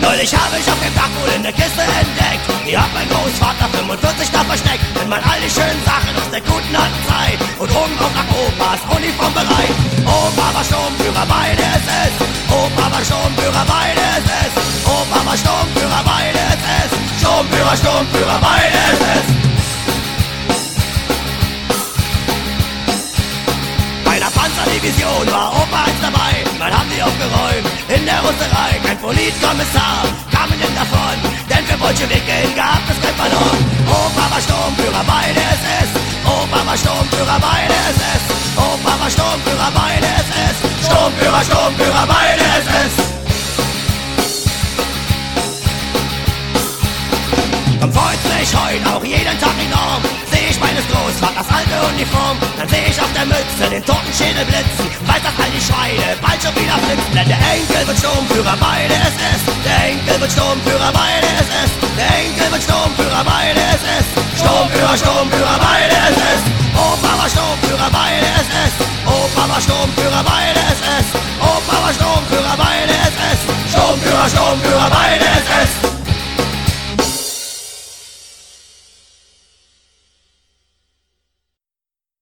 Neulich habe ich auf dem Dach wohl in der Kiste entdeckt. Die hat mein Großvater 45 da versteckt. Wenn man all die schönen Sachen aus der guten alten Zeit und oben auch nach Opas Uniform bereit. Opa war Sturmführer bei der SS. Opa war Sturmführer bei der SS. Opa war Sturmführer bei der SS. Sturmführer bei der SS. Bei der Panzerdivision war Opa eins dabei. Man haben die aufgeräumt in der Russerei. Kein Politkommissar kam denn davon, denn für Bolschewiken gab es kein Pardon. Opa war Sturmführer bei der SS. Opa war Sturmführer bei der SS. Opa war Sturmführer bei der SS. Sturmführer bei der SS. Dann freut mich heute auch jeden Tag enorm. Seh ich meines Großvaters alte Uniform, dann seh ich auf der Mütze den toten Schädel blitzen. Weiß, dass all die Schweine bald schon wieder flitzen. Denn der Enkel wird Sturmführer bei der SS. Der Enkel wird Sturmführer bei der SS. Der Enkel wird Sturmführer bei der SS. Sturmführer bei der SS. Opa war Sturmführer bei der SS. Opa war Sturmführer bei der SS. Opa war Sturmführer bei der SS. Sturmführer bei der SS.